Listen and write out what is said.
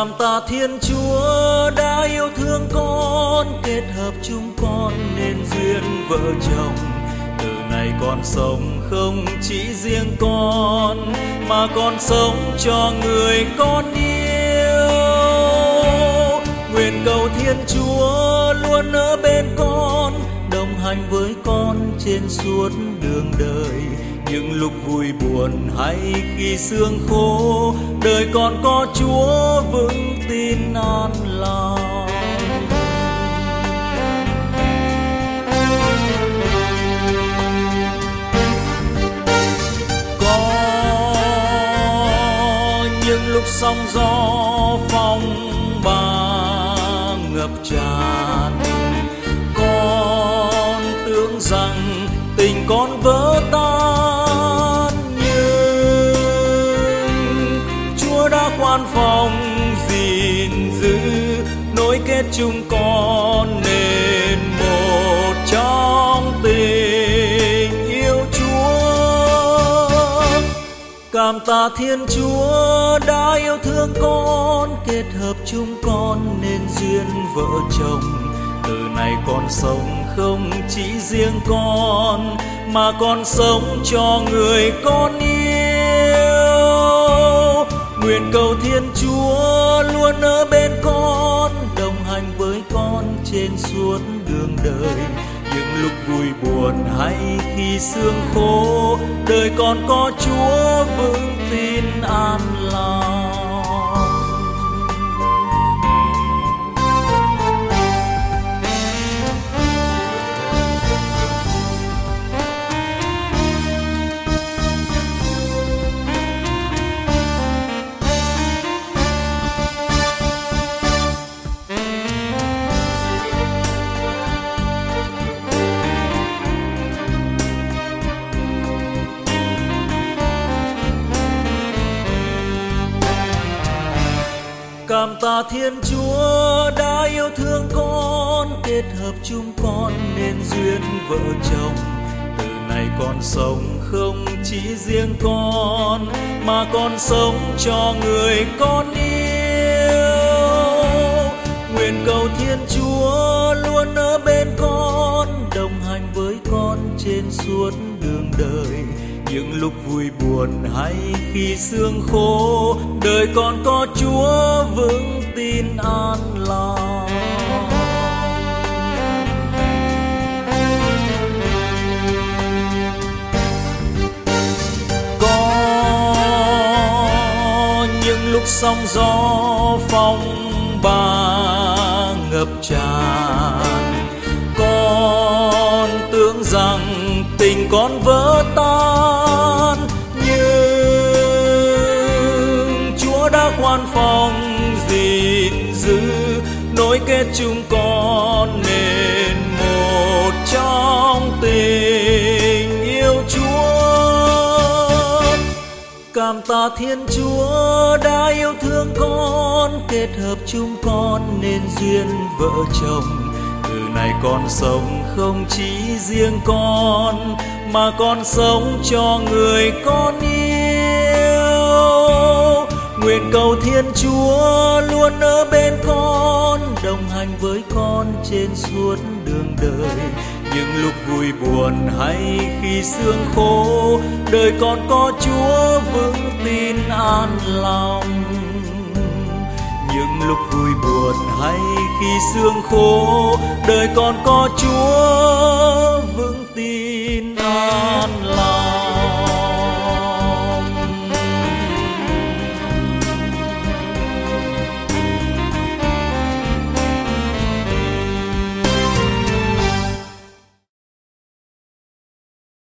Cảm tạ Thiên Chúa đã yêu thương con, kết hợp chúng con nên duyên vợ chồng. Từ này con sống không chỉ riêng con, mà con sống cho người con yêu. Nguyện cầu Thiên Chúa luôn ở bên con, đồng hành với con trên suốt đường đời. Những lúc vui buồn hay khi sương khô, đời con có Chúa vững tin an lòng. Có những lúc sóng gió phong ba ngập tràn, con tưởng rằng tình con vỡ tan, nhưng Chúa đã quan phòng gìn giữ, nối kết chúng con nên một trong tình yêu Chúa. Cảm tạ Thiên Chúa đã yêu thương con, kết hợp chúng con nên duyên vợ chồng. Từ này con sống không chỉ riêng con, mà con sống cho người con yêu. Nguyện cầu Thiên Chúa luôn ở bên con, đồng hành với con trên suốt đường đời. Những lúc vui buồn hay khi sương khô, đời con có Chúa vững tin an lòng. Cảm tạ Thiên Chúa đã yêu thương con, kết hợp chúng con nên duyên vợ chồng. Từ này con sống không chỉ riêng con, mà con sống cho người con yêu. Nguyện cầu Thiên Chúa luôn ở bên con, đồng hành với con trên suốt đường đời. Những lúc vui buồn hay khi sương khô, đời con có Chúa vững tin an lòng. Có những lúc sóng gió phong ba ngập tràn, con tưởng rằng tình con vỡ tan, nhưng Chúa đã quan phòng gìn giữ, nối kết chúng con nên một trong tình yêu Chúa. Cảm tạ Thiên Chúa đã yêu thương con, kết hợp chúng con nên duyên vợ chồng. Từ này con sống không chỉ riêng con, mà con sống cho người con yêu. Nguyện cầu Thiên Chúa luôn ở bên con, đồng hành với con trên suốt đường đời. Những lúc vui buồn hay khi sương khô, đời con có Chúa vững tin an lòng. Những lúc vui buồn hay khi sương khô, đời con có Chúa